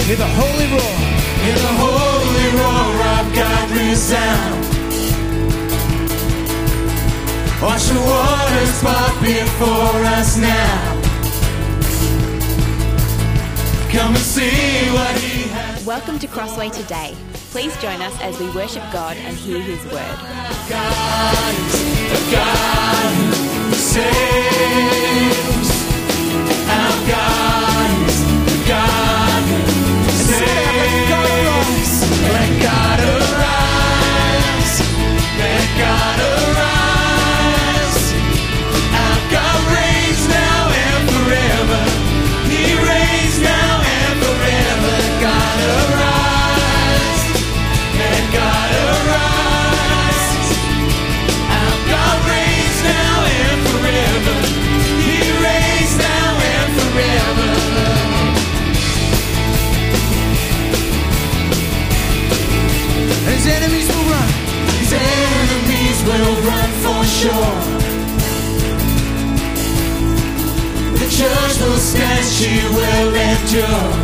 Hear the holy roar. Hear the holy roar of God resound. Watch the waters part before us now. Come and see what He has. Welcome to Crossway Today. Please join us as we worship God and hear His word. God is a God who saves. Our God is a God who saves. Let God arise. Let God arise. Our God reigns now and forever. He reigns now and forever. Let God arise. Let God arise. Our God reigns now and forever. He reigns now and forever. His enemies will run. His enemies will run for sure. The church will stand, she will endure.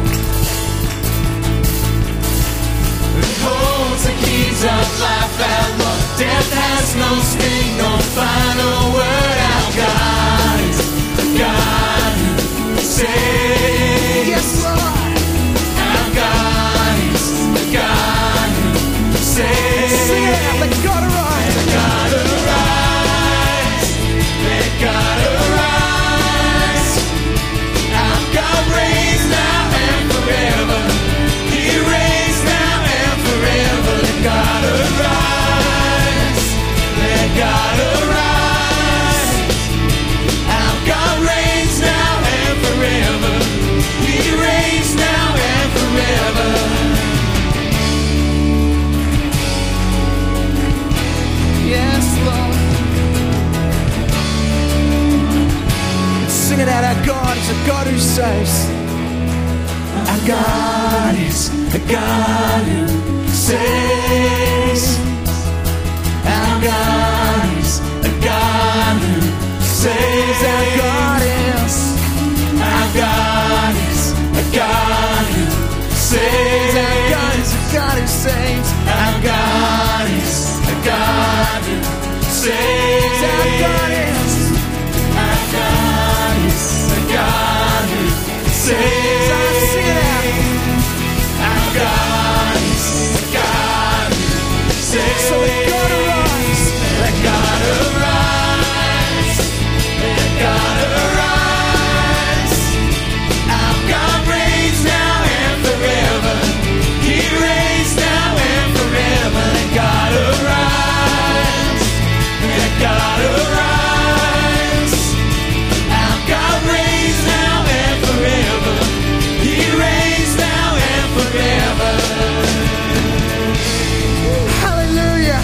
It holds the keys of life and love. Death has no sting, no final word. Our God is the God who saves. Yes, Lord. Our God is the God who saves. Sing it out. Let God arise. Let God arise. Let God arise. Our God reigns now and forever. He reigns now and forever. Let God arise. Let God arise. Our God reigns now and forever. He reigns now and forever. Yes, Lord. Sing it out. Our God is a God who saves. Our God is a God who saves. Our God is a God who saves. Our God is. Our God is a God who saves. Our God is a God who saves. Our God is a God who saves. Our God is. Our God is a God who saves. Sing it out. Our God is a God who saves. So let God arise. Let God arise. Let God arise. Our God reigns now and forever. He reigns now and forever. Let God arise. Let God arise. Our God reigns now and forever. He reigns now and forever. Hallelujah.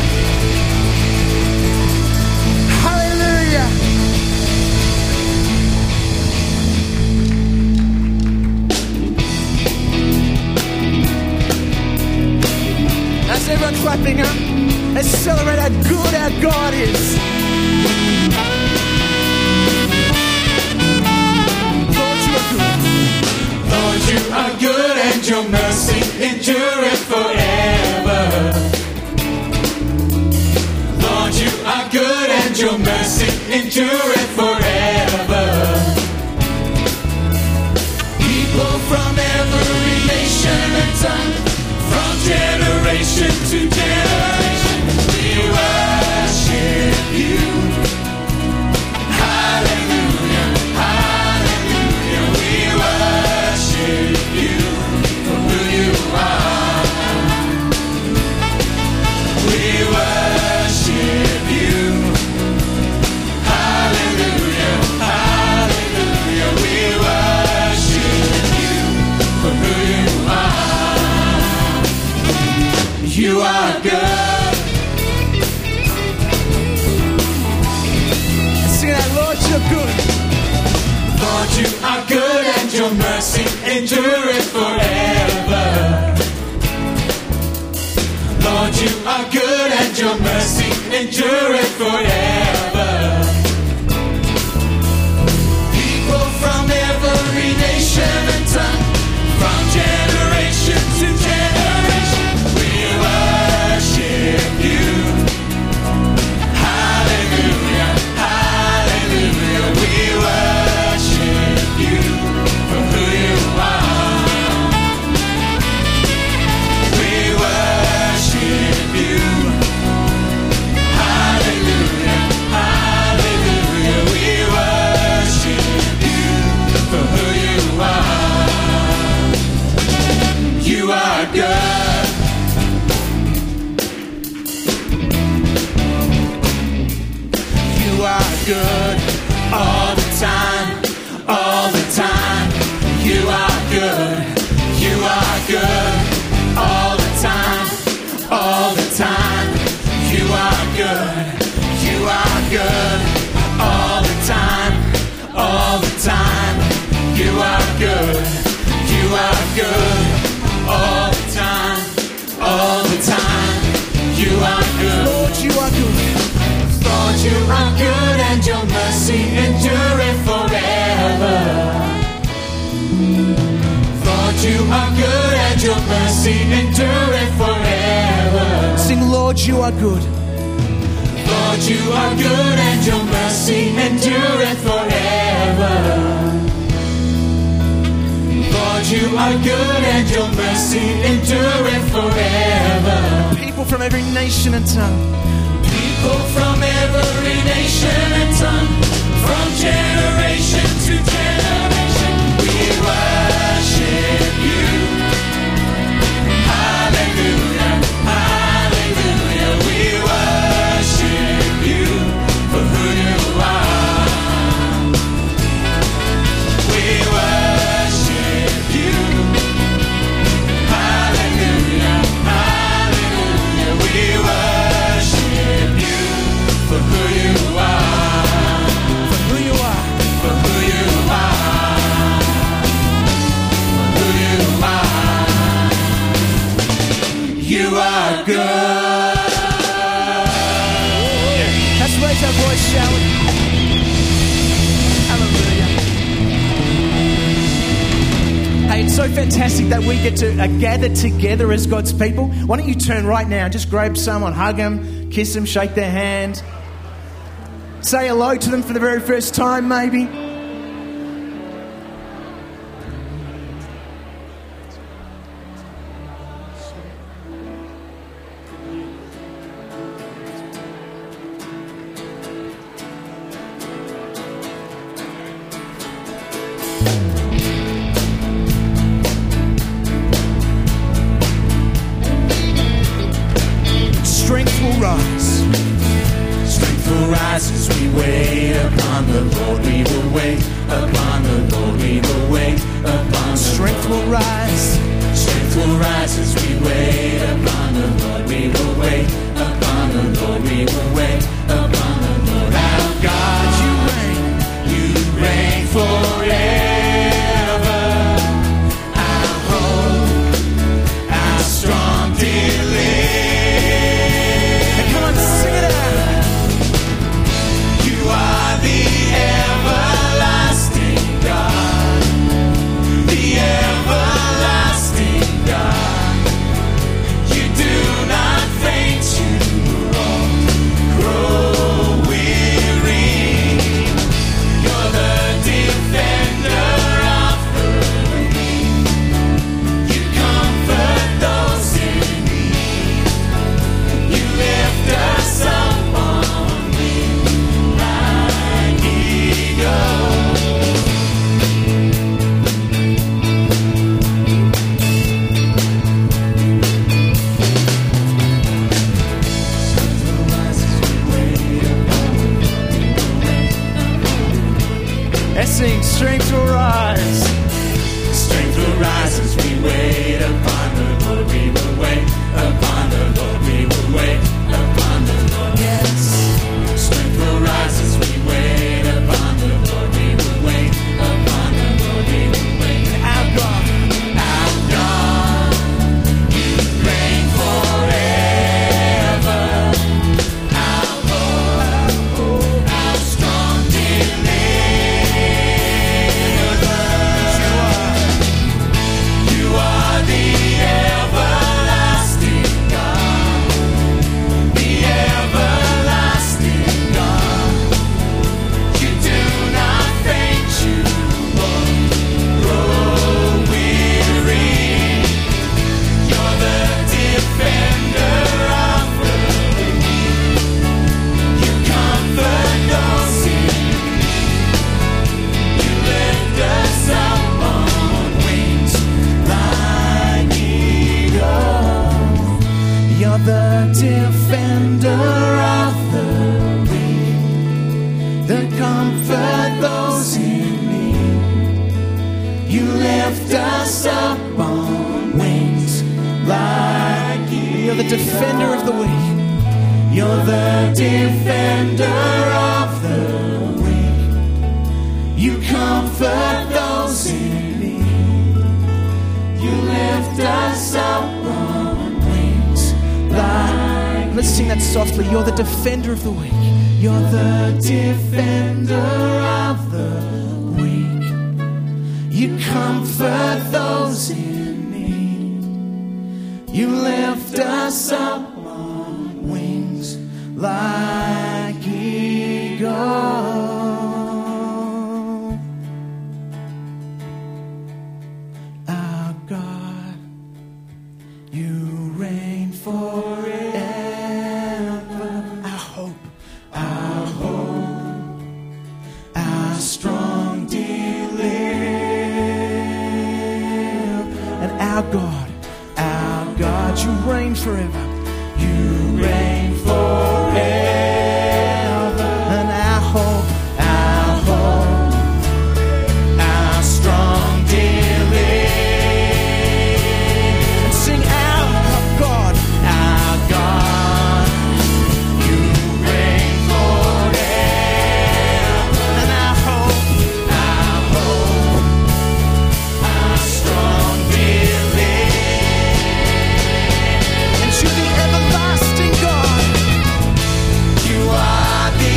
Hallelujah. That's everyone clapping up. Let's celebrate how good our God is. Lord, you are good. Lord, you are good and your mercy endureth forever. Lord, you are good and your mercy endureth forever. People from every nation and tongue, from generation to generation, we worship you. Hallelujah, hallelujah, we worship you for who you are. We worship you. Hallelujah, hallelujah, we worship you for who you are. You are good. Sing it out. Lord, you're good. Lord, you are good and your mercy endureth forever. Lord, you are good and your mercy endureth forever. People from every nation and tongue, from generation you are good and your mercy endureth forever. Lord, you are good and your mercy endureth forever. Sing, Lord, you are good. Lord, you are good and your mercy endureth forever. Lord, you are good and your mercy endureth forever. People from every nation and tongue. People from every nation and tongue, from generation to generation, we worship you. Hallelujah, hallelujah, we worship you for who you are. We worship you. Hallelujah, hallelujah, we worship you for who you are. For who you are. For who you are. For who you are. You are good. Let's raise our voice, shall we? Hallelujah. Hey, it's so fantastic that we get to gather together as God's people. Why don't you turn right now and just grab someone, hug them, kiss them, shake their hand. Say hello to them for the very first time, maybe. Strength will rise. Strength will rise as we wait upon the Lord. We will wait upon the Lord. We will wait upon the Strength will rise. Strength will rise as we wait upon the Lord. We will wait upon the Lord. We will wait upon the Lord. Our God, You reign. you reign forever. Our hope, our strong deliverer. Come on, sing it out. You are the everlasting God, the everlasting God. You do not faint, you won't grow weary. You're the defender of the weak. You comfort those in need. You lift us up on wings like eagles. Let's sing, strength will rise. Strength will rise as we wait upon the Lord. We will wait upon the Lord. We will wait upon the Lord. Yes. Strength will rise as we wait upon the Lord. We will wait upon the Lord. We will wait. Our God. Our God, you reign forever. Our hope, our strong deliverer. You are the everlasting God, the everlasting God. You do not faint, you won't grow weary. You're the defender of the weak. You comfort those in need. You lift us up on wings like eagles. You're the defender of the weak, the comfort those in need. You lift us up on wings like eagles. You're the defender of the weak. You're the defender of the weak. You comfort those in need. You lift us up on wings like Let's sing that softly. You're the defender of the weak. You're the defender of the weak. You comfort those in need. You lift us up on wings like eagles. Our God, you reign forever. Our hope, our strong deliverer. And our God, you reign forever. You reign forever. And our hope, our strong deliverer. And sing our God, you reign forever. And our hope, our strong deliverer. And to the everlasting God, you are the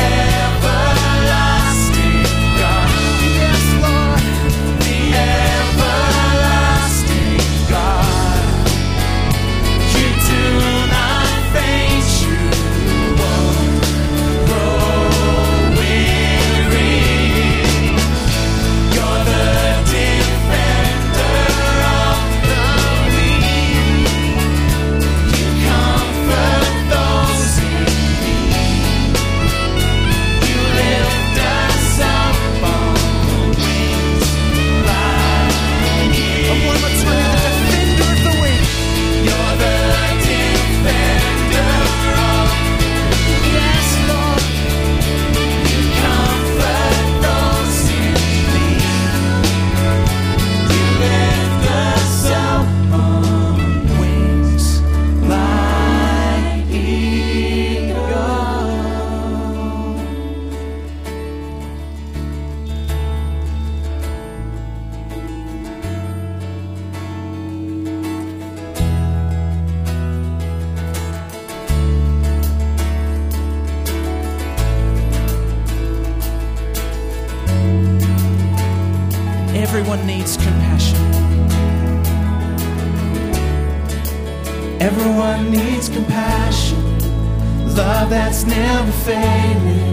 everlasting God. Yes, Lord, the everlasting God. You do not faint, you won't grow weary. You're the defender of the weak. You comfort those in need. You lift us up on wings like eagles. And one more time, the defender of the weak. You're the defender of yes, Lord. You comfort those in need. You lift us up on wings like eagles. Everyone needs compassion. Everyone needs compassion. Love that's never failing.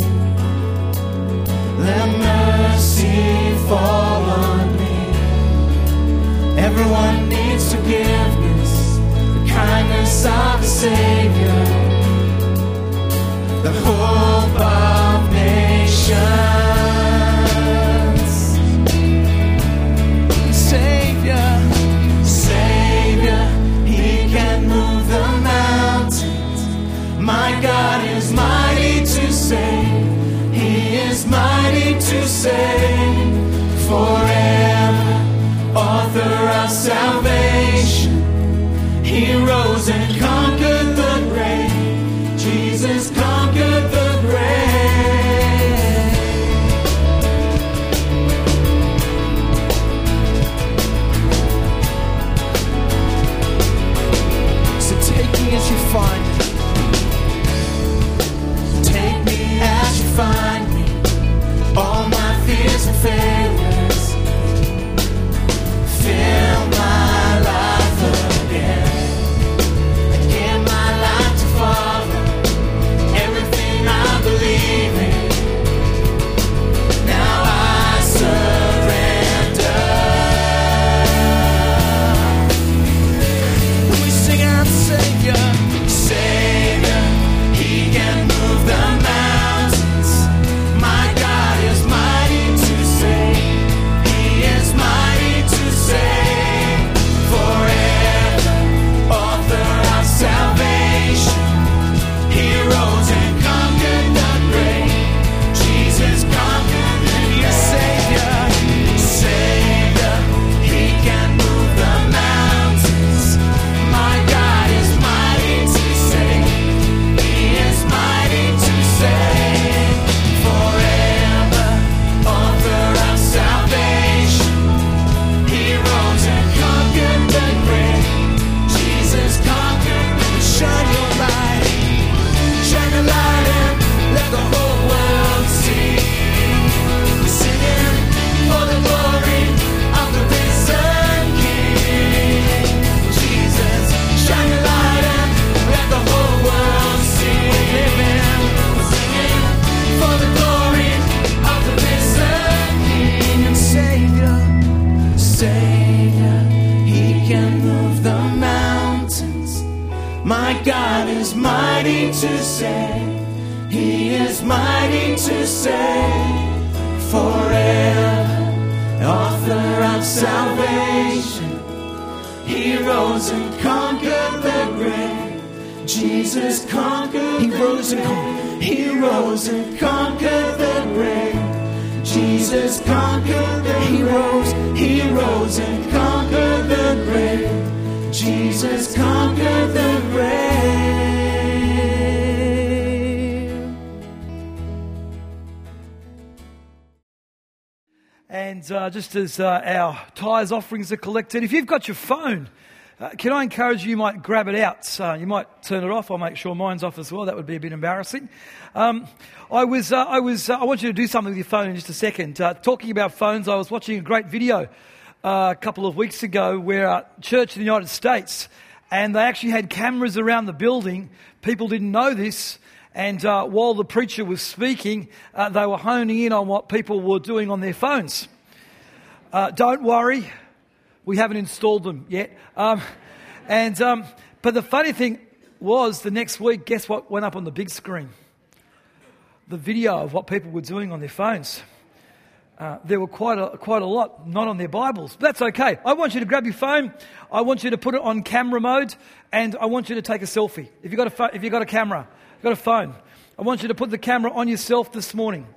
Let mercy fall on me. Everyone needs forgiveness, the kindness of the Savior, the hope of nations. Savior, He can move the mountains. My God is mighty to save. He is mighty to save. Forever, author of salvation. He rose and conquered the grave. Jesus conquered the grave. As you find me, take me as you find me. All my fears and failures, fill my life again, and give my God is mighty to save. He is mighty to save forever. Author of salvation. He rose and conquered the grave. Jesus conquered. He rose and conquered. He rose and conquered the grave. Jesus conquered the grave. He rose and conquered the grave. Jesus conquered the grave. And just as our tithes offerings are collected, if you've got your phone, can I encourage you might grab it out? You might turn it off. I'll make sure mine's off as well. That would be a bit embarrassing. I want you to do something with your phone in just a second. Talking about phones, I was watching a great video a couple of weeks ago where a church in the United States, and they actually had cameras around the building. People didn't know this. And while the preacher was speaking, they were honing in on what people were doing on their phones. Don't worry, we haven't installed them yet. But the funny thing was, the next week, guess what went up on the big screen? The video of what people were doing on their phones. There were quite a lot not on their Bibles. But that's okay. I want you to grab your phone. I want you to put it on camera mode, and I want you to take a selfie. If you've got a camera, you've got a phone, I want you to put the camera on yourself this morning.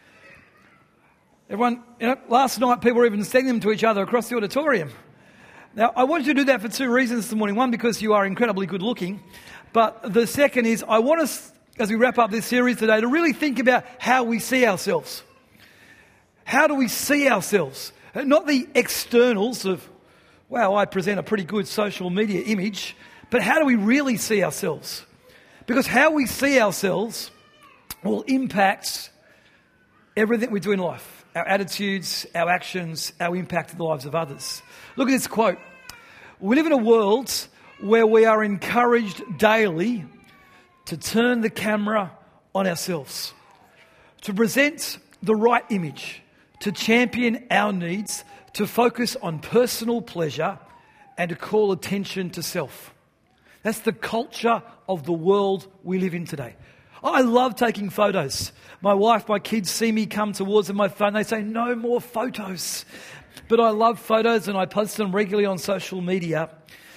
Everyone, last night people were even sending them to each other across the auditorium. Now, I want you to do that for two reasons this morning. One, because you are incredibly good looking. But the second is, I want us, as we wrap up this series today, to really think about how we see ourselves. How do we see ourselves? Not the externals of, wow, I present a pretty good social media image, but how do we really see ourselves? Because how we see ourselves will impact everything we do in life. Our attitudes, our actions, our impact in the lives of others. Look at this quote. We live in a world where we are encouraged daily to turn the camera on ourselves, to present the right image, to champion our needs, to focus on personal pleasure, and to call attention to self. That's the culture of the world we live in today. I love taking photos. My wife, my kids see me come towards my phone. They say, no more photos. But I love photos and I post them regularly on social media.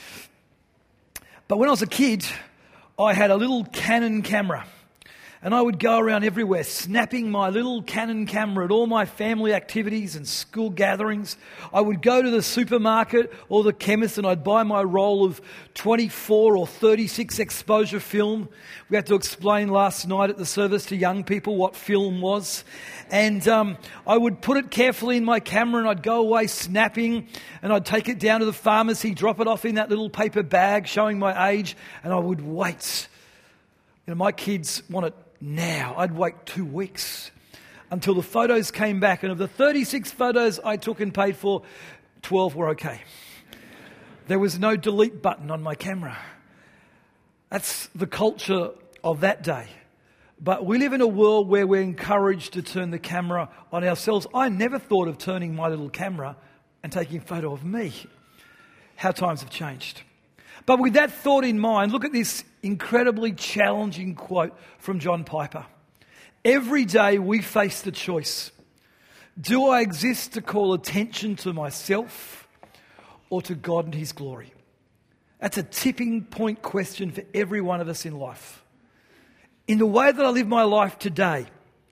But when I was a kid, I had a little Canon camera. And I would go around everywhere snapping my little Canon camera at all my family activities and school gatherings. I would go to the supermarket or the chemist and I'd buy my roll of 24 or 36 exposure film. We had to explain last night at the service to young people what film was. And I would put it carefully in my camera and I'd go away snapping and I'd take it down to the pharmacy, drop it off in that little paper bag showing my age, and I would wait. My kids want it now. I'd wait 2 weeks until the photos came back, and of the 36 photos I took and paid for, 12 were okay. There was no delete button on my camera. That's the culture of that day. But we live in a world where we're encouraged to turn the camera on ourselves. I never thought of turning my little camera and taking a photo of me. How times have changed. But with that thought in mind, look at this incredibly challenging quote from John Piper. Every day we face the choice. Do I exist to call attention to myself or to God and His glory? That's a tipping point question for every one of us in life. In the way that I live my life today,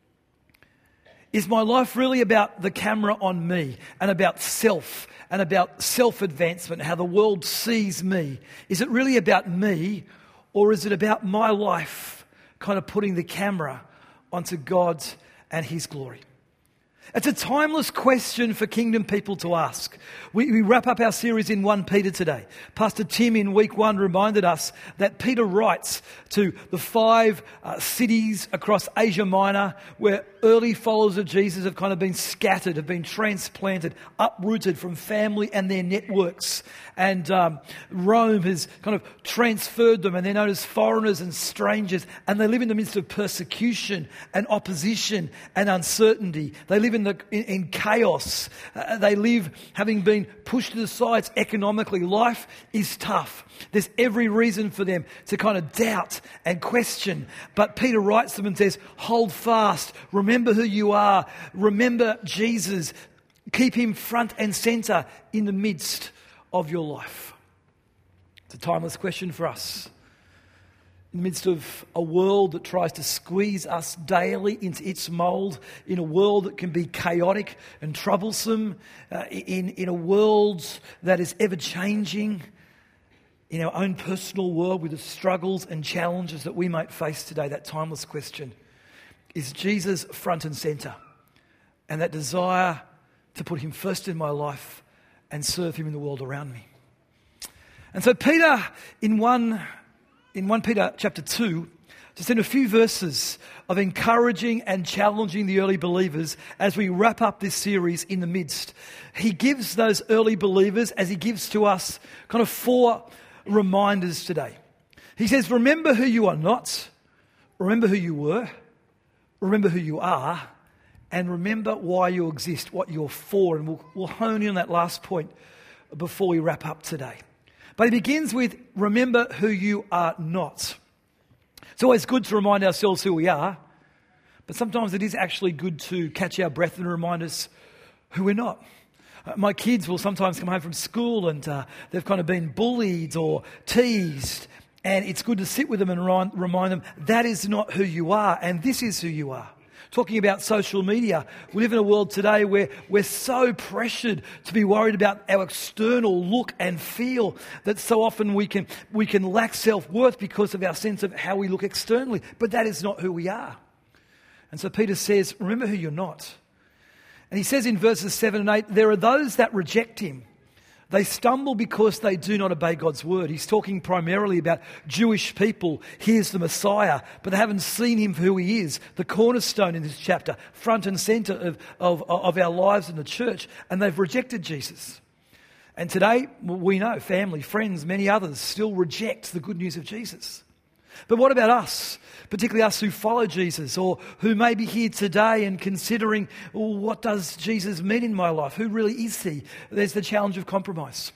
is my life really about the camera on me and about self and about self-advancement, how the world sees me? Is it really about me, or is it about my life kind of putting the camera onto God and His glory? It's a timeless question for kingdom people to ask. We wrap up our series in 1 Peter today. Pastor Tim in week 1 reminded us that Peter writes to the 5 cities across Asia Minor where early followers of Jesus have kind of been scattered, have been transplanted, uprooted from family and their networks. And Rome has kind of transferred them, and they're known as foreigners and strangers, and they live in the midst of persecution and opposition and uncertainty. They live in in chaos. They live having been pushed to the sides economically. Life is tough. There's every reason for them to kind of doubt and question. But Peter writes them and says, hold fast. Remember who you are. Remember Jesus. Keep him front and center in the midst of your life. It's a timeless question for us. In the midst of a world that tries to squeeze us daily into its mould, in a world that can be chaotic and troublesome, in a world that is ever-changing, in our own personal world with the struggles and challenges that we might face today, that timeless question, is Jesus front and centre? And that desire to put him first in my life and serve him in the world around me. And so Peter, in 1 Peter chapter 2, just in a few verses of encouraging and challenging the early believers as we wrap up this series in the midst, he gives those early believers, as he gives to us, kind of 4 reminders today. He says, remember who you are not, remember who you were, remember who you are, and remember why you exist, what you're for. And we'll hone in on that last point before we wrap up today. But he begins with, remember who you are not. It's always good to remind ourselves who we are, but sometimes it is actually good to catch our breath and remind us who we're not. My kids will sometimes come home from school and they've kind of been bullied or teased, and it's good to sit with them and remind them that is not who you are, and this is who you are. Talking about social media, we live in a world today where we're so pressured to be worried about our external look and feel that so often we can lack self-worth because of our sense of how we look externally. But that is not who we are. And so Peter says, remember who you're not. And he says in verses 7 and 8, there are those that reject him. They stumble because they do not obey God's word. He's talking primarily about Jewish people. Here's the Messiah, but they haven't seen him for who he is, the cornerstone in this chapter, front and center of our lives in the church, and they've rejected Jesus. And today, we know family, friends, many others still reject the good news of Jesus. But what about us, particularly us who follow Jesus, or who may be here today and considering, well, what does Jesus mean in my life? Who really is he? There's the challenge of compromise.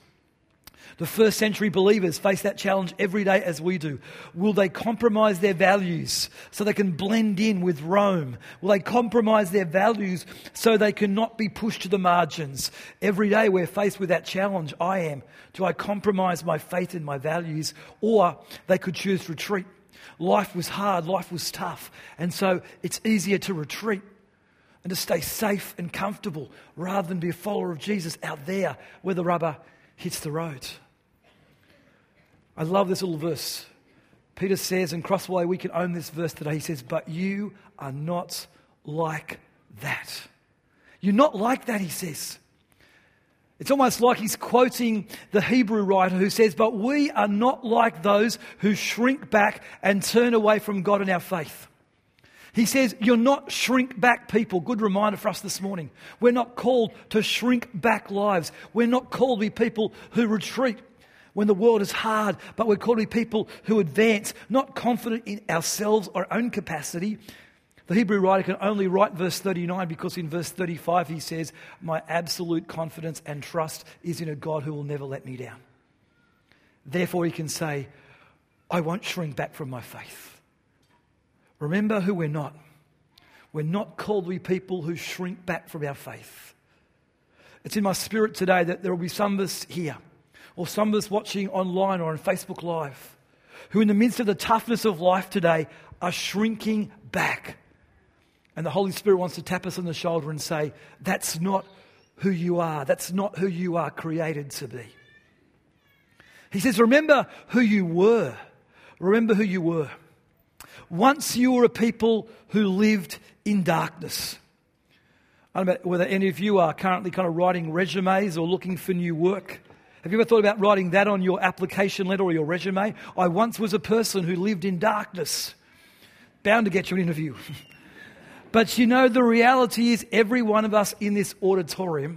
The first century believers face that challenge every day as we do. Will they compromise their values so they can blend in with Rome? Will they compromise their values so they can not be pushed to the margins? Every day we're faced with that challenge. I am. Do I compromise my faith and my values? Or they could choose retreat. Life was hard, life was tough, and so it's easier to retreat and to stay safe and comfortable rather than be a follower of Jesus out there where the rubber hits the road. I love this little verse. Peter says, and Crossway, we can own this verse today. He says, but you are not like that. You're not like that, he says. It's almost like he's quoting the Hebrew writer who says, but we are not like those who shrink back and turn away from God in our faith. He says, you're not shrink back people. Good reminder for us this morning. We're not called to shrink back lives. We're not called to be people who retreat when the world is hard, but we're called to be people who advance, not confident in ourselves or our own capacity. The Hebrew writer can only write verse 39 because in verse 35 he says, my absolute confidence and trust is in a God who will never let me down. Therefore he can say, I won't shrink back from my faith. Remember who we're not. We're not called to be people who shrink back from our faith. It's in my spirit today that there will be some of us here, or some of us watching online or on Facebook Live, who in the midst of the toughness of life today are shrinking back. And the Holy Spirit wants to tap us on the shoulder and say, that's not who you are. That's not who you are created to be. He says, remember who you were. Remember who you were. Once you were a people who lived in darkness. I don't know whether any of you are currently kind of writing resumes or looking for new work. Have you ever thought about writing that on your application letter or your resume? I once was a person who lived in darkness. Bound to get you an interview. But you know, the reality is every one of us in this auditorium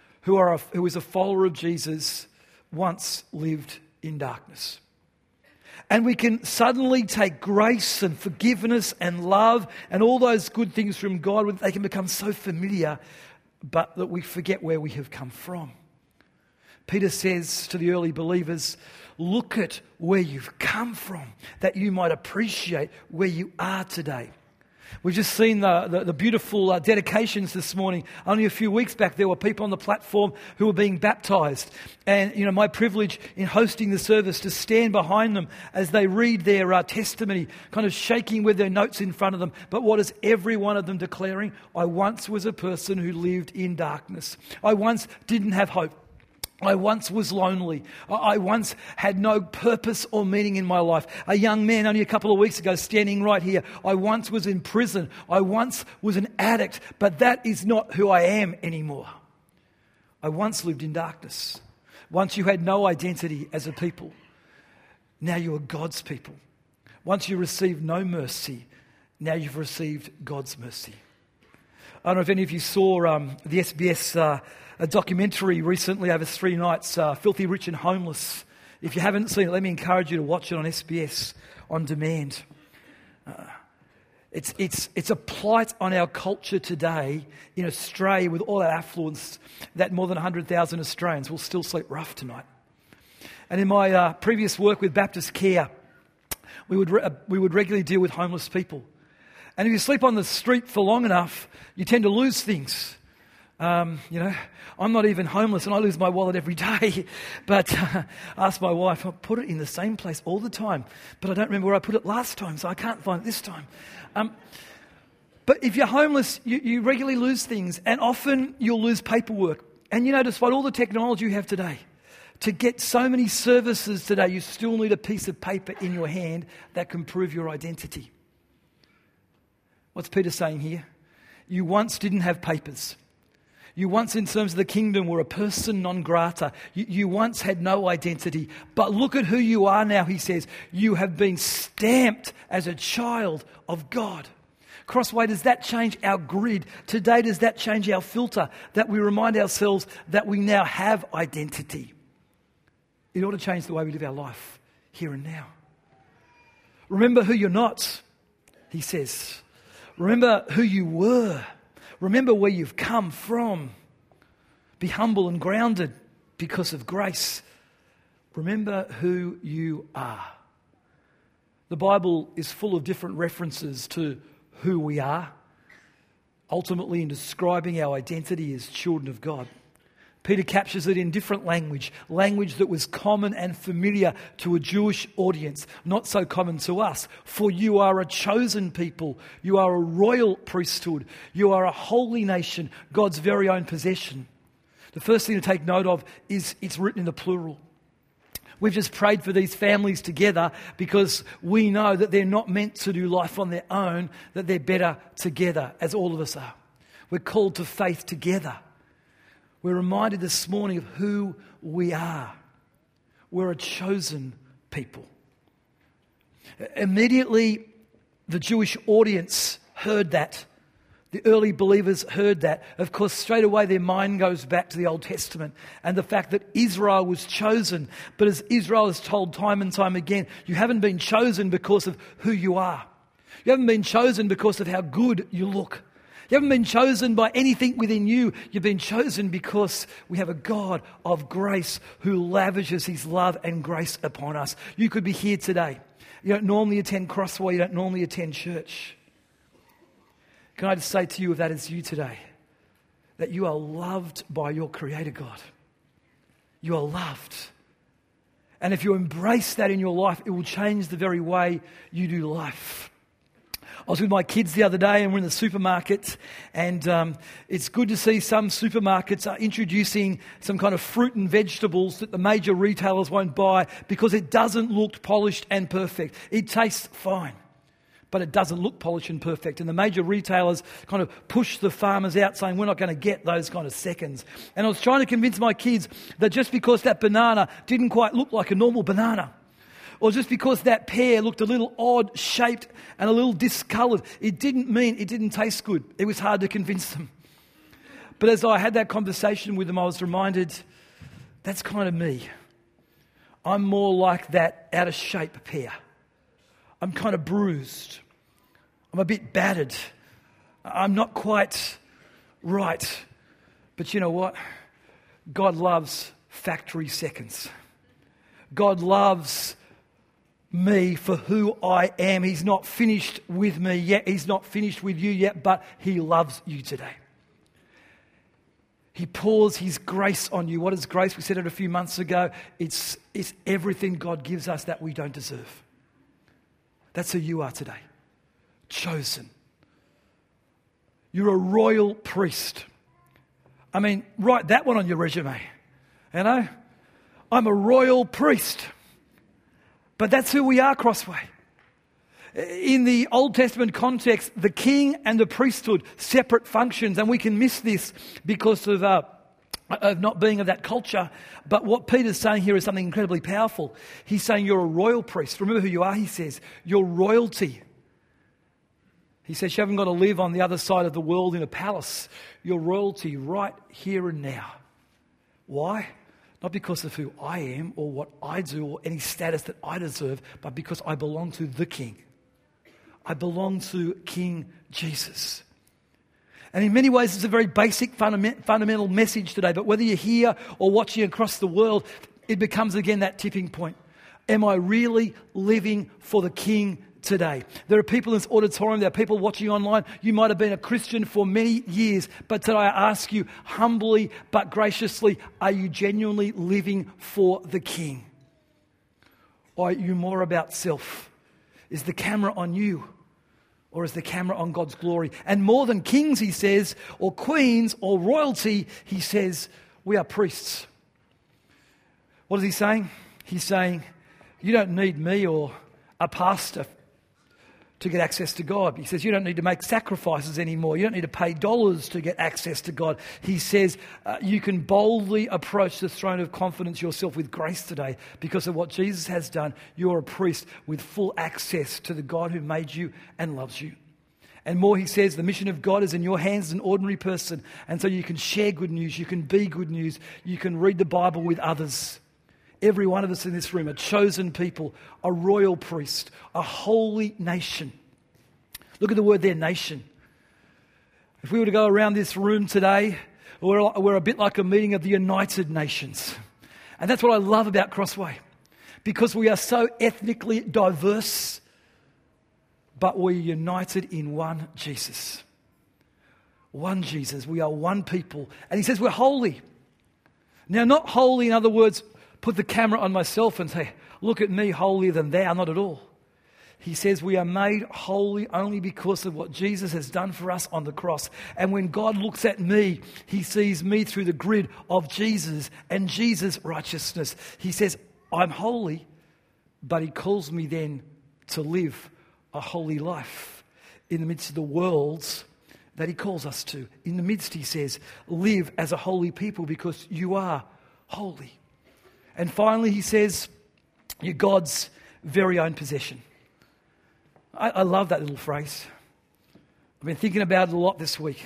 who is a follower of Jesus once lived in darkness. And we can suddenly take grace and forgiveness and love and all those good things from God. They can become so familiar, but that we forget where we have come from. Peter says to the early believers, look at where you've come from, that you might appreciate where you are today. We've just seen the beautiful dedications this morning. Only a few weeks back, there were people on the platform who were being baptised. And, my privilege in hosting the service to stand behind them as they read their testimony, kind of shaking with their notes in front of them. But what is every one of them declaring? I once was a person who lived in darkness. I once didn't have hope. I once was lonely. I once had no purpose or meaning in my life. A young man only a couple of weeks ago standing right here. I once was in prison. I once was an addict, but that is not who I am anymore. I once lived in darkness. Once you had no identity as a people. Now you are God's people. Once you received no mercy. Now you've received God's mercy. I don't know if any of you saw the SBS a documentary recently over 3 nights, Filthy Rich and Homeless. If you haven't seen it, let me encourage you to watch it on SBS on demand. It's a plight on our culture today in Australia with all that affluence that more than 100,000 Australians will still sleep rough tonight. And in my previous work with Baptist Care, we would regularly deal with homeless people. And if you sleep on the street for long enough, you tend to lose things. I'm not even homeless and I lose my wallet every day. But ask my wife, I put it in the same place all the time. But I don't remember where I put it last time, so I can't find it this time. But if you're homeless, you regularly lose things. And often you'll lose paperwork. And despite all the technology you have today, to get so many services today, you still need a piece of paper in your hand that can prove your identity. What's Peter saying here? You once didn't have papers. You once, in terms of the kingdom, were a person non grata. You once had no identity. But look at who you are now, he says. You have been stamped as a child of God. Crossway, does that change our grid? Today, does that change our filter? That we remind ourselves that we now have identity. It ought to change the way we live our life here and now. Remember who you're not, he says. Remember who you were. Remember where you've come from. Be humble and grounded because of grace. Remember who you are. The Bible is full of different references to who we are, ultimately in describing our identity as children of God. Peter captures it in different language that was common and familiar to a Jewish audience, not so common to us. For you are a chosen people, you are a royal priesthood, you are a holy nation, God's very own possession. The first thing to take note of is it's written in the plural. We've just prayed for these families together because we know that they're not meant to do life on their own, that they're better together, as all of us are. We're called to faith together. We're reminded this morning of who we are. We're a chosen people. Immediately, the Jewish audience heard that. The early believers heard that. Of course, straight away their mind goes back to the Old Testament and the fact that Israel was chosen. But as Israel is told time and time again, you haven't been chosen because of who you are. You haven't been chosen because of how good you look. You haven't been chosen by anything within you. You've been chosen because we have a God of grace who lavishes his love and grace upon us. You could be here today. You don't normally attend Crossway. You don't normally attend church. Can I just say to you, if that is you today, that you are loved by your Creator God. You are loved. And if you embrace that in your life, it will change the very way you do life. I was with my kids the other day and we're in the supermarket, and it's good to see some supermarkets are introducing some kind of fruit and vegetables that the major retailers won't buy because it doesn't look polished and perfect. It tastes fine, but it doesn't look polished and perfect. And the major retailers kind of push the farmers out saying we're not going to get those kind of seconds. And I was trying to convince my kids that just because that banana didn't quite look like a normal banana, or just because that pear looked a little odd shaped and a little discoloured, it didn't mean it didn't taste good. It was hard to convince them. But as I had that conversation with them, I was reminded, that's kind of me. I'm more like that out of shape pear. I'm kind of bruised. I'm a bit battered. I'm not quite right. But you know what? God loves factory seconds. God loves me for who I am. He's not finished with me yet. He's not finished with you yet, but He loves you today. He pours His grace on you. What is grace? We said it a few months ago. It's everything God gives us that we don't deserve. That's who you are today. Chosen. You're a royal priest. I mean, write that one on your resume. You know? I'm a royal priest. But that's who we are, Crossway. In the Old Testament context, the king and the priesthood, separate functions, and we can miss this because of not being of that culture. But what Peter's saying here is something incredibly powerful. He's saying you're a royal priest. Remember who you are, he says. You're royalty. He says you haven't got to live on the other side of the world in a palace. You're royalty right here and now. Why? Not because of who I am or what I do or any status that I deserve, but because I belong to the King. I belong to King Jesus. And in many ways, it's a very basic, fundamental message today. But whether you're here or watching across the world, it becomes again that tipping point. Am I really living for the King today? There are people in this auditorium, there are people watching online. You might have been a Christian for many years, but today I ask you humbly but graciously, are you genuinely living for the King? Or are you more about self? Is the camera on you? Or is the camera on God's glory? And more than kings, he says, or queens, or royalty, he says, we are priests. What is he saying? He's saying, you don't need me or a pastor to get access to God. He says, you don't need to make sacrifices anymore. You don't need to pay dollars to get access to God. He says, you can boldly approach the throne of confidence yourself with grace today because of what Jesus has done. You're a priest with full access to the God who made you and loves you. And more, he says, the mission of God is in your hands as an ordinary person. And so you can share good news. You can be good news. You can read the Bible with others. Every one of us in this room, a chosen people, a royal priest, a holy nation. Look at the word there, nation. If we were to go around this room today, we're a bit like a meeting of the United Nations. And that's what I love about Crossway. Because we are so ethnically diverse, but we're united in one Jesus. One Jesus. We are one people. And he says we're holy. Now, not holy, in other words, put the camera on myself and say, look at me, holier than thou. Not at all. He says we are made holy only because of what Jesus has done for us on the cross. And when God looks at me, he sees me through the grid of Jesus and Jesus' righteousness. He says, I'm holy, but he calls me then to live a holy life in the midst of the worlds that he calls us to. In the midst, he says, live as a holy people because you are holy. And finally, he says, you're God's very own possession. I love that little phrase. I've been thinking about it a lot this week.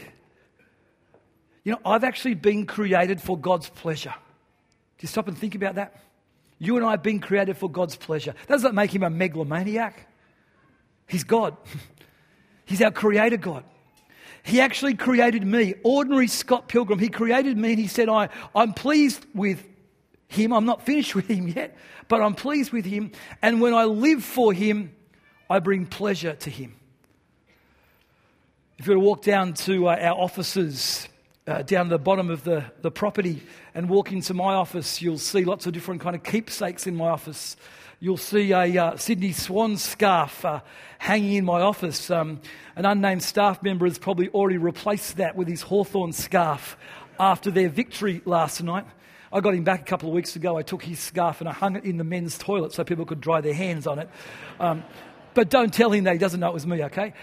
You know, I've actually been created for God's pleasure. Do you stop and think about that? You and I have been created for God's pleasure. Does that make him a megalomaniac? He's God. He's our creator God. He actually created me, ordinary Scott Pilgrim. He created me and he said, I'm pleased with him. I'm not finished with him yet, but I'm pleased with him. And when I live for him, I bring pleasure to him. If you were to walk down to our offices, down the bottom of the property and walk into my office, you'll see lots of different kind of keepsakes in my office. You'll see a Sydney Swans scarf hanging in my office. An unnamed staff member has probably already replaced that with his Hawthorn scarf after their victory last night. I got him back a couple of weeks ago. I took his scarf and I hung it in the men's toilet so people could dry their hands on it. But don't tell him that he doesn't know it was me, okay?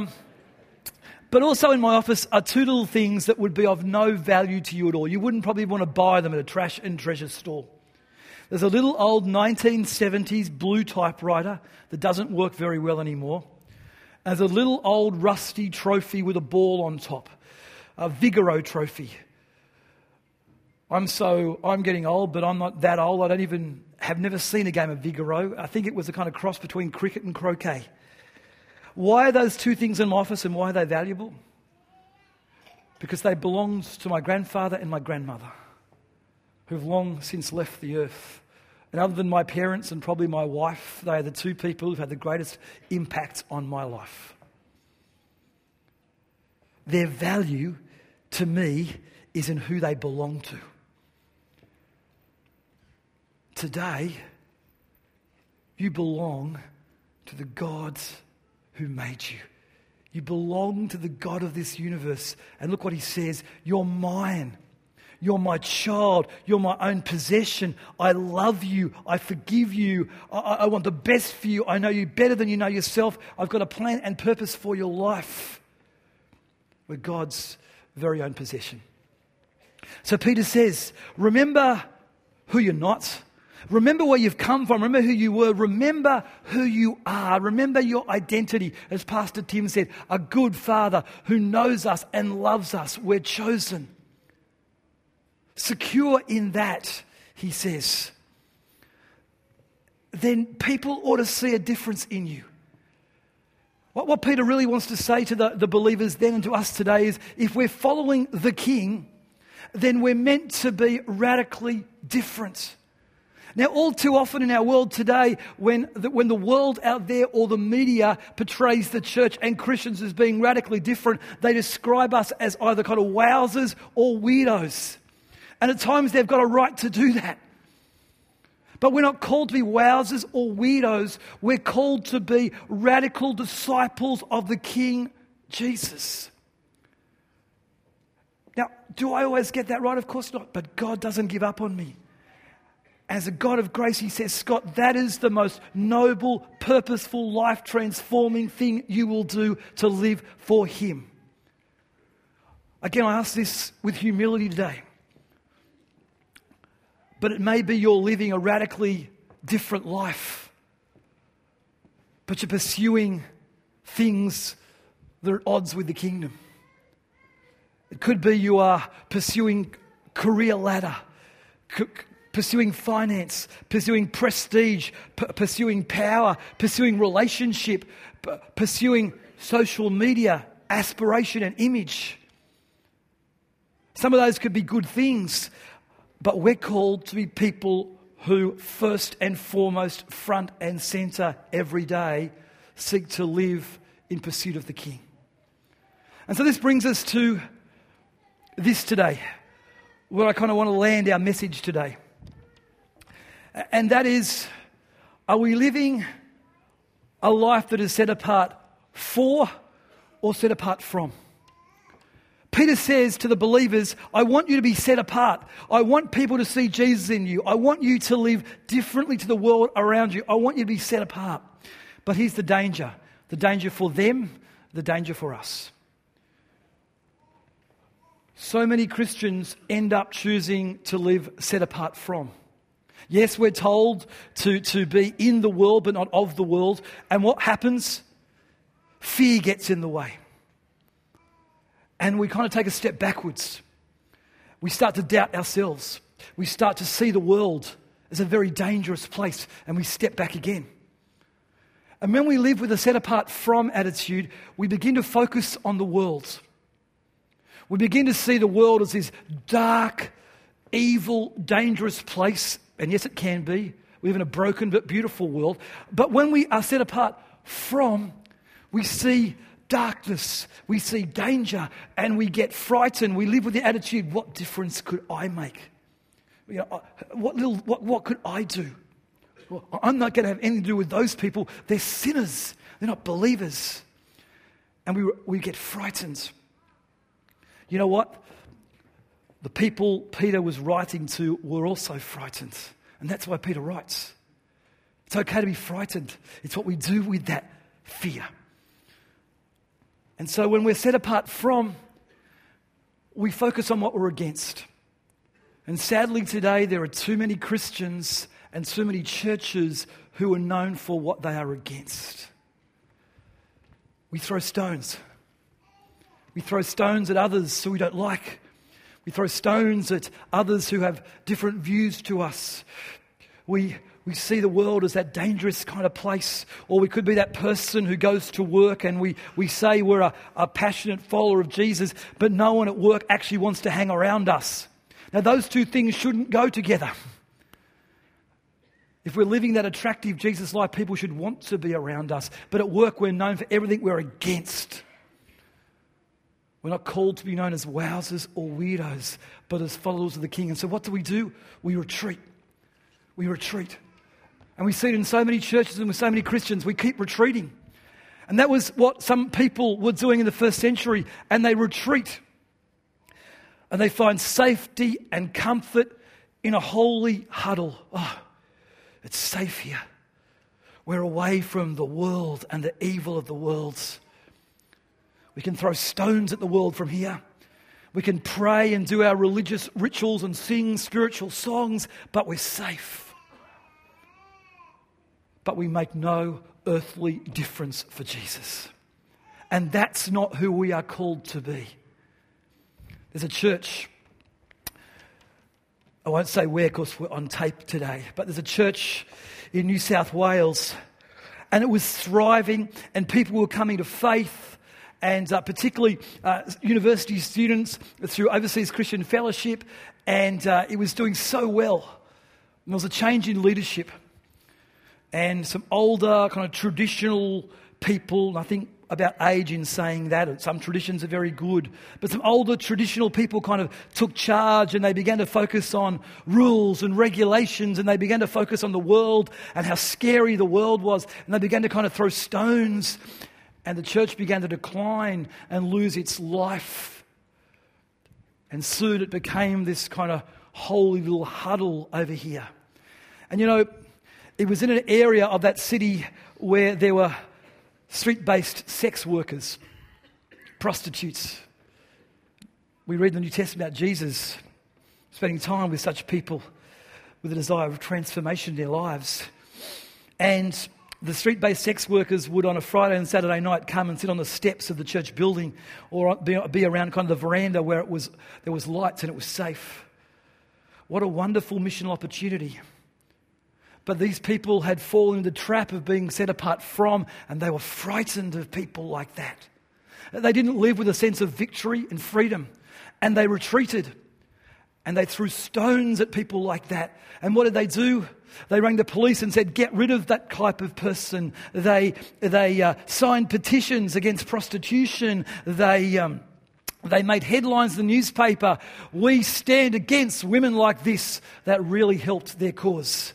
But also in my office are two little things that would be of no value to you at all. You wouldn't probably want to buy them at a trash and treasure store. There's a little old 1970s blue typewriter that doesn't work very well anymore. There's a little old rusty trophy with a ball on top, a Vigoro trophy. I'm getting old, but I'm not that old. I don't even have never seen a game of Vigoro. I think it was a kind of cross between cricket and croquet. Why are those two things in my office and why are they valuable? Because they belonged to my grandfather and my grandmother, who've long since left the earth. And other than my parents and probably my wife, they are the two people who've had the greatest impact on my life. Their value to me is in who they belong to. Today, you belong to the God who made you. You belong to the God of this universe. And look what he says, you're mine. You're my child. You're my own possession. I love you. I forgive you. I want the best for you. I know you better than you know yourself. I've got a plan and purpose for your life. We're God's very own possession. So Peter says, remember who you're not. Remember where you've come from. Remember who you were. Remember who you are. Remember your identity. As Pastor Tim said, a good Father who knows us and loves us. We're chosen. Secure in that, he says. Then people ought to see a difference in you. What Peter really wants to say to the believers then and to us today is, if we're following the King, then we're meant to be radically different. Now, all too often in our world today, when the world out there or the media portrays the church and Christians as being radically different, they describe us as either kind of wowsers or weirdos. And at times they've got a right to do that. But we're not called to be wowsers or weirdos. We're called to be radical disciples of the King Jesus. Now, do I always get that right? Of course not. But God doesn't give up on me. As a God of grace, he says, Scott, that is the most noble, purposeful, life-transforming thing you will do, to live for him. Again, I ask this with humility today. But it may be you're living a radically different life, but you're pursuing things that are at odds with the kingdom. It could be you are pursuing career ladder, pursuing finance, pursuing prestige, pursuing power, pursuing relationship, pursuing social media, aspiration and image. Some of those could be good things, but we're called to be people who first and foremost, front and centre every day, seek to live in pursuit of the King. And so this brings us to this today, where I kind of want to land our message today. And that is, are we living a life that is set apart for or set apart from? Peter says to the believers, I want you to be set apart. I want people to see Jesus in you. I want you to live differently to the world around you. I want you to be set apart. But here's the danger for them, the danger for us. So many Christians end up choosing to live set apart from. Yes, we're told to be in the world but not of the world. And what happens? Fear gets in the way. And we kind of take a step backwards. We start to doubt ourselves. We start to see the world as a very dangerous place, and we step back again. And when we live with a set apart from attitude, we begin to focus on the world. We begin to see the world as this dark, evil, dangerous place. And yes, it can be. We live in a broken but beautiful world. But when we are set apart from, we see darkness, we see danger, and we get frightened. We live with the attitude, what difference could I make? You know, what could I do? Well, I'm not going to have anything to do with those people. They're sinners. They're not believers. And we get frightened. You know what? The people Peter was writing to were also frightened. And that's why Peter writes. It's okay to be frightened. It's what we do with that fear. And so when we're set apart from, we focus on what we're against. And sadly today there are too many Christians and too many churches who are known for what they are against. We throw stones. We throw stones at others who we don't like. We throw stones at others who have different views to us. We we see the world as that dangerous kind of place, or we could be that person who goes to work and we say we're a passionate follower of Jesus, but no one at work actually wants to hang around us. Now, those two things shouldn't go together. If we're living that attractive Jesus life, people should want to be around us. But at work, we're known for everything we're against. We're not called to be known as wowsers or weirdos, but as followers of the King. And so what do? We retreat. We retreat. And we see it in so many churches and with so many Christians. We keep retreating. And that was what some people were doing in the first century. And they retreat. And they find safety and comfort in a holy huddle. Oh, it's safe here. We're away from the world and the evil of the world. We can throw stones at the world from here. We can pray and do our religious rituals and sing spiritual songs, but we're safe. But we make no earthly difference for Jesus. And that's not who we are called to be. There's a church, I won't say where because we're on tape today, but there's a church in New South Wales, and it was thriving, and people were coming to faith, and particularly university students through Overseas Christian Fellowship, and it was doing so well. And there was a change in leadership, and some older kind of traditional people, and I think about age in saying that, some traditions are very good, but some older traditional people kind of took charge, and they began to focus on rules and regulations, and they began to focus on the world and how scary the world was, and they began to kind of throw stones, and the church began to decline and lose its life. And soon it became this kind of holy little huddle over here. And you know, it was in an area of that city where there were street-based sex workers, prostitutes. We read in the New Testament about Jesus spending time with such people with a desire of transformation in their lives. And the street-based sex workers would on a Friday and Saturday night come and sit on the steps of the church building or be around kind of the veranda where there was lights and it was safe. What a wonderful missional opportunity. But these people had fallen into the trap of being set apart from, and they were frightened of people like that. They didn't live with a sense of victory and freedom, and they retreated, and they threw stones at people like that. And what did they do? They rang the police and said, get rid of that type of person. They signed petitions against prostitution. They made headlines in the newspaper. We stand against women like this. That really helped their cause.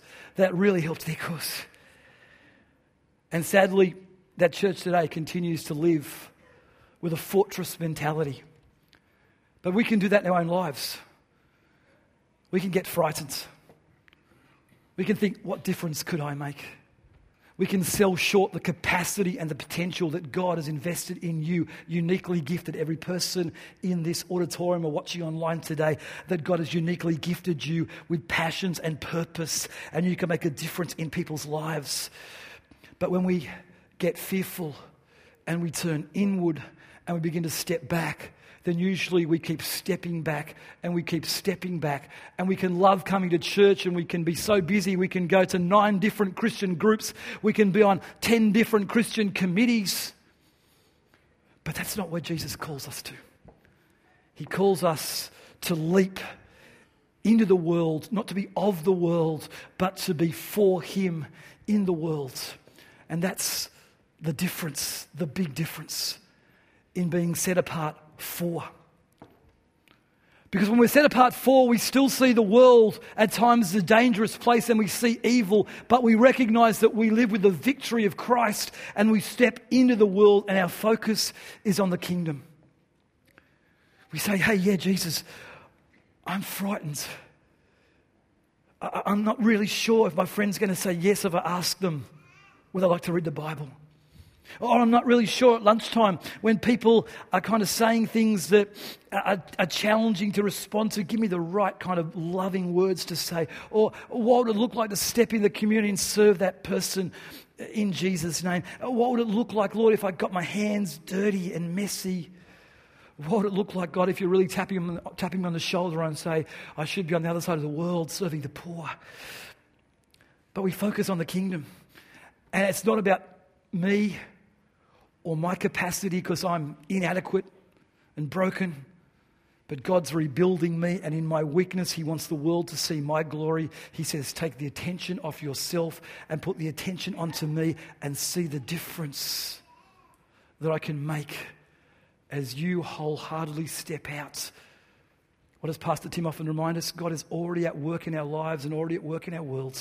And sadly, that church today continues to live with a fortress mentality. But we can do that in our own lives. We can get frightened. We can think, what difference could I make? We can sell short the capacity and the potential that God has invested in you, uniquely gifted. Every person in this auditorium or watching online today, that God has uniquely gifted you with passions and purpose, and you can make a difference in people's lives. But when we get fearful and we turn inward and we begin to step back, then usually we keep stepping back and we keep stepping back, and we can love coming to church, and we can be so busy we can go to 9 different Christian groups, we can be on 10 different Christian committees, but that's not where Jesus calls us to. He calls us to leap into the world, not to be of the world, but to be for Him in the world. And that's the difference, the big difference in being set apart for. Because when we're set apart for, we still see the world at times as a dangerous place, and we see evil, but we recognize that we live with the victory of Christ, and we step into the world and our focus is on the kingdom. We say, hey, yeah, Jesus, I'm frightened. I'm not really sure if my friend's going to say yes if I ask them would I like to read the Bible. Or I'm not really sure at lunchtime when people are kind of saying things that are challenging to respond to. Give me the right kind of loving words to say. Or what would it look like to step in the community and serve that person in Jesus' name? What would it look like, Lord, if I got my hands dirty and messy? What would it look like, God, if you're really tapping me on the shoulder and say, I should be on the other side of the world serving the poor? but we focus on the kingdom. And it's not about me or my capacity because I'm inadequate and broken. But God's rebuilding me, and in my weakness, He wants the world to see my glory. He says, take the attention off yourself and put the attention onto me and see the difference that I can make as you wholeheartedly step out. What does Pastor Tim often remind us? God is already at work in our lives and already at work in our world.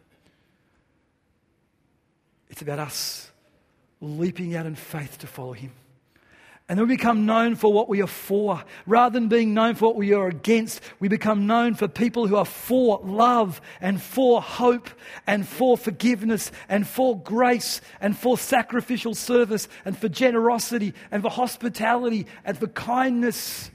It's about us leaping out in faith to follow Him. And then we become known for what we are for. Rather than being known for what we are against, we become known for people who are for love and for hope and for forgiveness and for grace and for sacrificial service and for generosity and for hospitality and for kindness.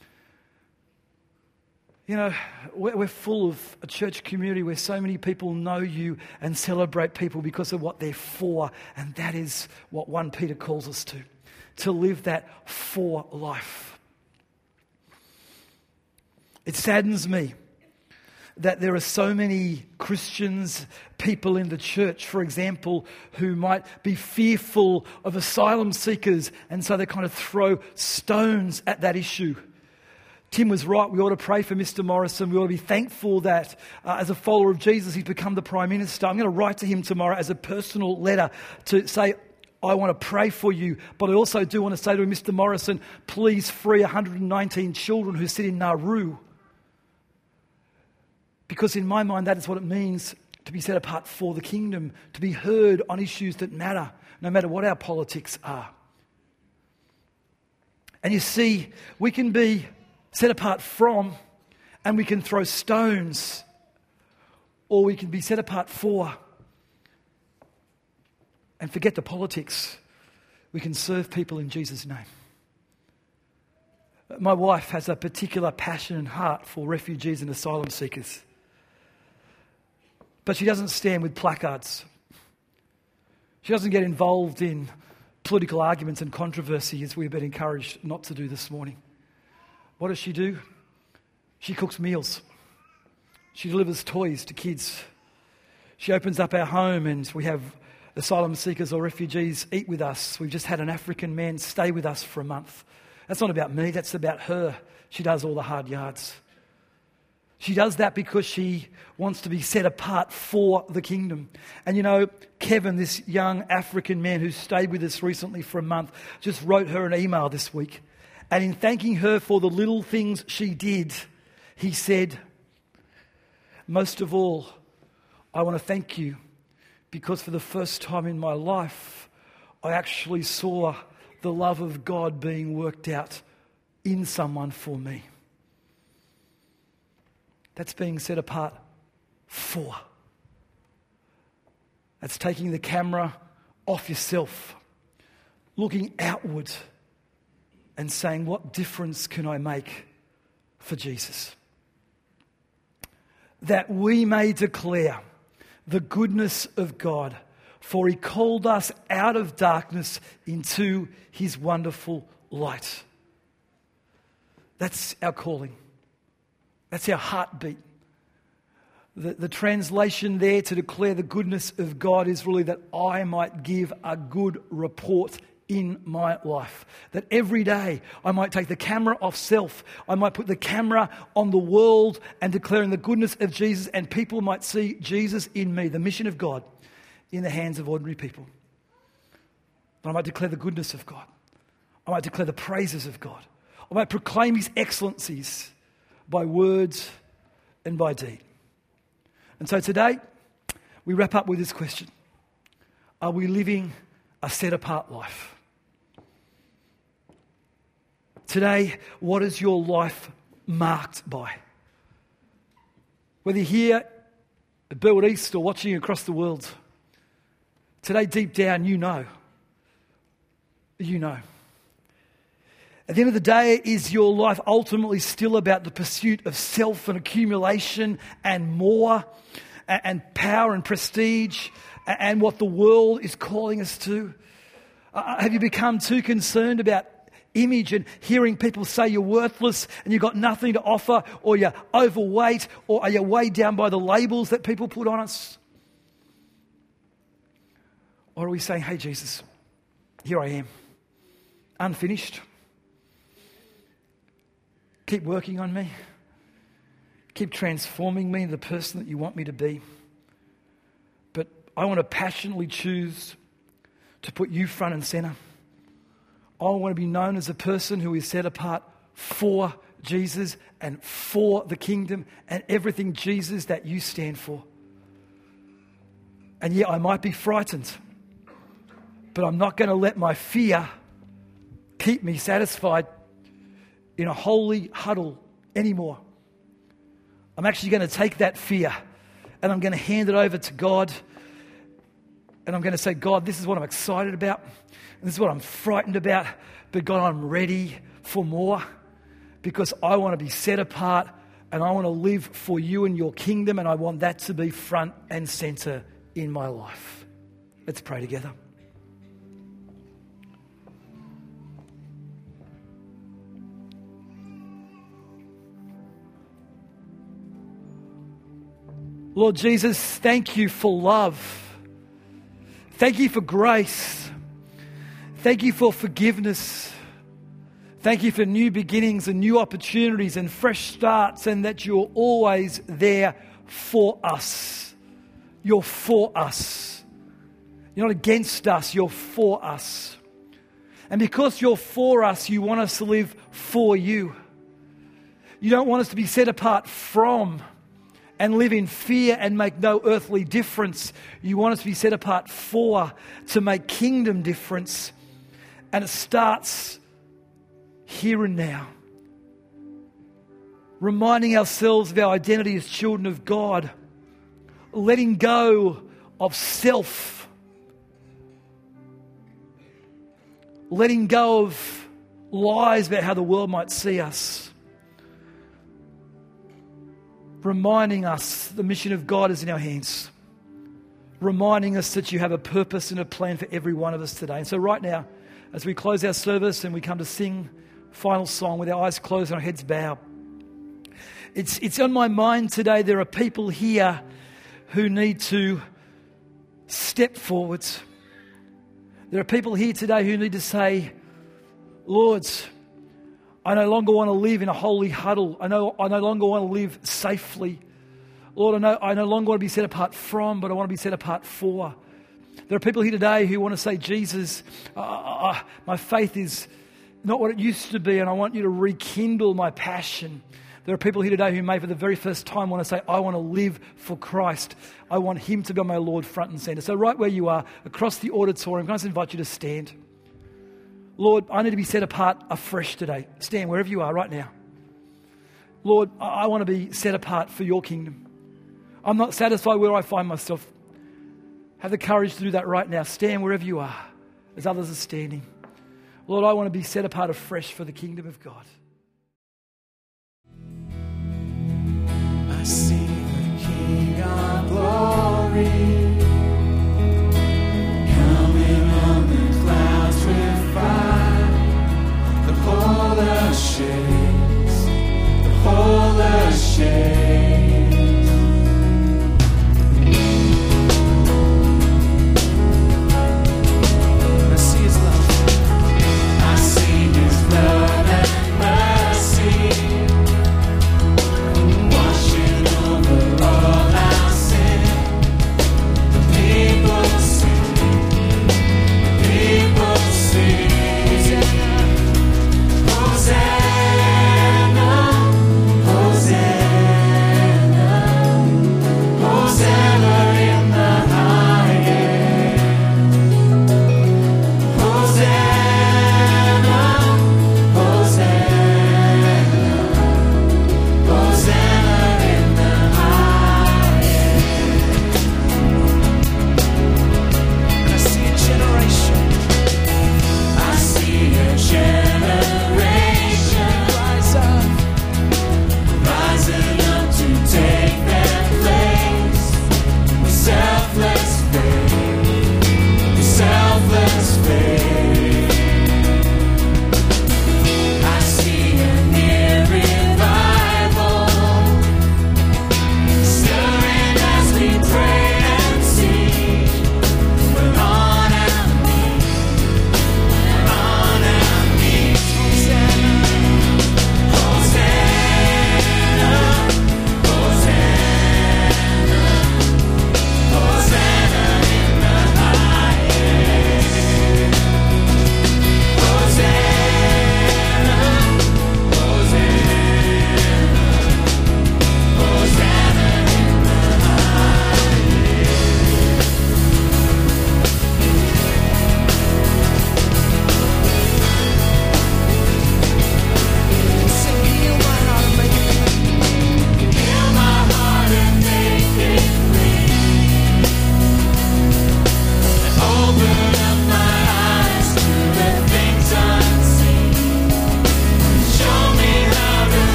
You know, we're full of a church community where so many people know you and celebrate people because of what they're for. And that is what 1 Peter calls us to live that for life. It saddens me that there are so many Christians, people in the church, for example, who might be fearful of asylum seekers, and so they kind of throw stones at that issue. Tim was right. We ought to pray for Mr. Morrison. We ought to be thankful that as a follower of Jesus, he's become the Prime Minister. I'm going to write to him tomorrow as a personal letter to say, I want to pray for you, but I also do want to say to him, Mr. Morrison, please free 119 children who sit in Nauru. Because in my mind, that is what it means to be set apart for the kingdom, to be heard on issues that matter, no matter what our politics are. And you see, we can be set apart from, and we can throw stones, or we can be set apart for, and forget the politics. We can serve people in Jesus' name. My wife has a particular passion and heart for refugees and asylum seekers. But she doesn't stand with placards. She doesn't get involved in political arguments and controversy, as we've been encouraged not to do this morning. What does she do? She cooks meals. She delivers toys to kids. She opens up our home and we have asylum seekers or refugees eat with us. We've just had an African man stay with us for a month. That's not about me, that's about her. She does all the hard yards. She does that because she wants to be set apart for the kingdom. And you know, Kevin, this young African man who stayed with us recently for a month, just wrote her an email this week. And in thanking her for the little things she did, he said, most of all, I want to thank you because for the first time in my life, I actually saw the love of God being worked out in someone for me. That's being set apart for. That's taking the camera off yourself, looking outward and saying, what difference can I make for Jesus? That we may declare the goodness of God, for He called us out of darkness into His wonderful light. That's our calling. That's our heartbeat. The translation there to declare the goodness of God is really that I might give a good report in my life. That every day I might take the camera off self. I might put the camera on the world and declaring the goodness of Jesus, and people might see Jesus in me, the mission of God, in the hands of ordinary people. But I might declare the goodness of God. I might declare the praises of God. I might proclaim His excellencies by words and by deed. And so today, we wrap up with this question. Are we living a set-apart life? Today, what is your life marked by? Whether you're here at Burwood East or watching across the world, today deep down you know. You know. At the end of the day, is your life ultimately still about the pursuit of self and accumulation and more and power and prestige and what the world is calling us to? Have you become too concerned about image and hearing people say you're worthless and you've got nothing to offer, or you're overweight, or are you weighed down by the labels that people put on us? Or are we saying, hey, Jesus, here I am, unfinished. Keep working on me. Keep transforming me into the person that you want me to be. But I want to passionately choose to put you front and center. I want to be known as a person who is set apart for Jesus and for the kingdom and everything, Jesus, that you stand for. And yeah, I might be frightened, but I'm not going to let my fear keep me satisfied in a holy huddle anymore. I'm actually going to take that fear and I'm going to hand it over to God. And I'm going to say, God, this is what I'm excited about. And this is what I'm frightened about. But God, I'm ready for more because I want to be set apart and I want to live for you and your kingdom. And I want that to be front and center in my life. Let's pray together. Lord Jesus, thank you for love. Thank you for grace. Thank you for forgiveness. Thank you for new beginnings and new opportunities and fresh starts, and that you're always there for us. You're for us. You're not against us, you're for us. And because you're for us, you want us to live for you. You don't want us to be set apart from and live in fear and make no earthly difference. You want us to be set apart for, to make kingdom difference. And it starts here and now. Reminding ourselves of our identity as children of God. Letting go of self. Letting go of lies about how the world might see us. Reminding us the mission of God is in our hands. Reminding us that you have a purpose and a plan for every one of us today. And so right now, as we close our service and we come to sing final song with our eyes closed and our heads bowed, it's on my mind today. There are people here who need to step forwards. There are people here today who need to say, Lord, I no longer want to live in a holy huddle. I no longer want to live safely. Lord, I no longer want to be set apart from, but I want to be set apart for. There are people here today who want to say, Jesus, my faith is not what it used to be, and I want you to rekindle my passion. There are people here today who may for the very first time want to say, I want to live for Christ. I want him to be my Lord front and center. So right where you are, across the auditorium, can I just invite you to stand? Lord, I need to be set apart afresh today. Stand wherever you are right now. Lord, I want to be set apart for your kingdom. I'm not satisfied where I find myself. Have the courage to do that right now. Stand wherever you are as others are standing. Lord, I want to be set apart afresh for the kingdom of God. I see the King of glory. Shakes, the whole earth shakes. I see his love. I see his love and mercy washing over all our sin.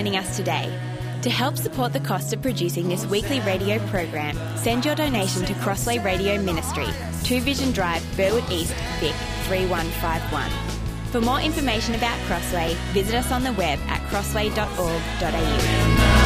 joining us today. To help support the cost of producing this weekly radio program, send your donation to Crossway Radio Ministry, 2 Vision Drive, Burwood East, Vic 3151. For more information about Crossway, visit us on the web at crossway.org.au.